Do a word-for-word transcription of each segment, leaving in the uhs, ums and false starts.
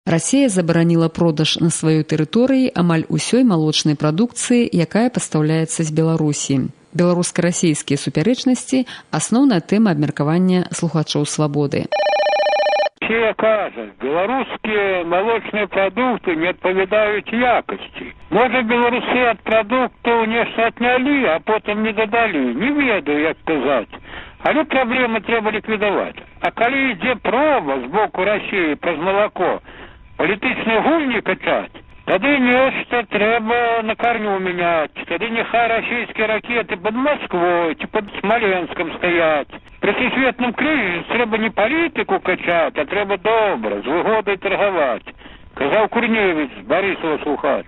Расія забараніла продаж на сваёй тэрыторыі амаль усёй малочнай прадукцыі, якая пастаўляецца з Беларусі. Беларуска-расійскія супярэчнасці – асноўная тэма абмеркавання слухачоў «Свабоды». Все кажут, белорусские молочные продукты не отповедают якости. Может, белорусы от продуктов нечто отняли, а потом не додали. Не ведаю, як сказать. Але проблемы треба ликвидовать. А коли йде проба з боку Росії про молоко, політичні гульні качать, тоді нечто треба на корню міняти. Тоді нехай російські ракети під Москвою чи під Смоленськом стоять. При всесвітному кризисі треба не політику качати, а треба добре, з вигодою торгувати. Казав Курневич, Борисова слухач.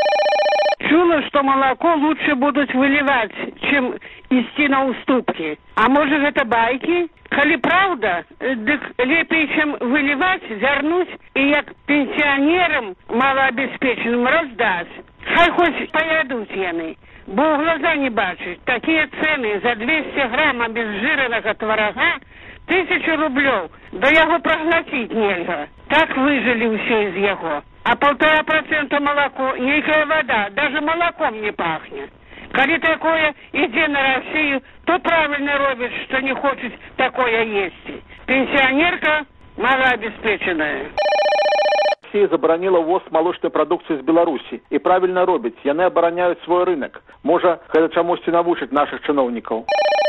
Чула, что молоко лучше будут выливать, чем идти на уступки. А может, это байки? Коли правда, так лепей, чем выливать, зернуть и як пенсионерам малообеспеченным раздать. Хай хоть поедут яны, бо в глаза не бачить. Такие цены за двести грамм обезжиренного творога тысячу рублев. Да его проглотить нельзя. Так выжили все из его. А полтора процента молоко, некая вода, даже молоком не пахнет. Коли такое иди на Россию, то правильно робит, что не хочет такое есть. Пенсионерка малообеспеченная. Россия забараніла ввоз молочной продукции из Беларуси. И правильно робить, яны обороняют свой рынок. Может, это чамусьці навучить наших чиновников.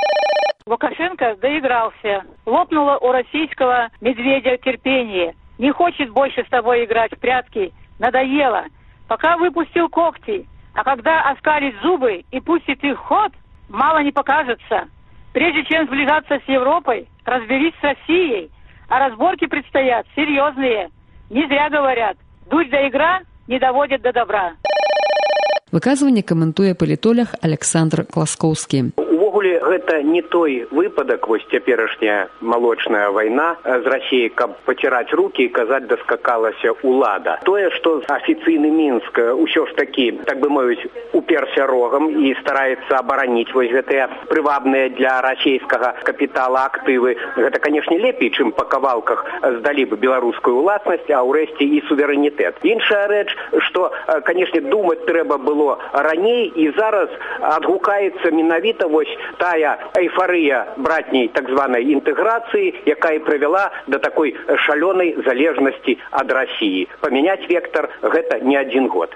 Лукашенко доигрался. Лопнуло у российского медведя терпение. Не хочет больше с тобой играть в прятки. Надоело. Пока выпустил когти. А когда оскалит зубы и пустит их в ход, мало не покажется. Прежде чем сближаться с Европой, разберись с Россией. А разборки предстоят серьезные. Не зря говорят, дуть до игра не доводит до добра. Выказванне каментуе палітолог Александр Класкоўскі. Увогуле, гэта не той выпадак, вось цяперашняя малочная вайна з Расіяй, каб паціраць рукі і казаць даскакалася ўлада. Тое, што афіцыйны Мінск усё ж такі, так бы мовіць, уперся рогам і стараецца абараніць вось гэтыя прывабныя для расійскага капітала актывы. Гэта, канешне, лепей, чым па кавалках здалі бы беларускую ўласнасць, а ўрэшце і суверэнітэт. Іншая рэч, што, канешне, думаць трэба было раней, і зараз адгукаецца менавіта вось тая эйфарыя братняй так званай інтэграцыі, якая прывяла да такой шалёнай залежнасці ад Расіі. Памяняць вектар гэта не адзін год.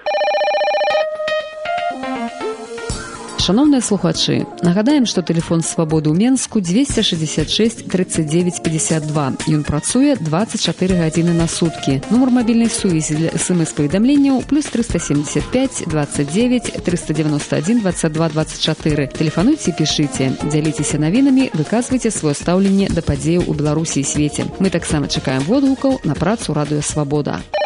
Шановныя слухачы, нагадаем, што тэлефон «Свабоды» ў Менску дзвесце шэсцьдзесят шэсць трыццаць дзевяць пятьдесят два. Ён працуе двадцать четыре гадзіны на суткі. Нумар мабільнай сувязі для эс-эм-эс-паведамленняў плюс триста семьдесят пять двадцать девять триста девяносто один двадцать два двадцать четыре. Тэлефануйце і пішыце, дзяліцеся навінамі, выказвайце сваё стаўленне да падзеяў у Беларусі і свеце. Мы таксама чакаем водгукаў на працу радыё «Свабода».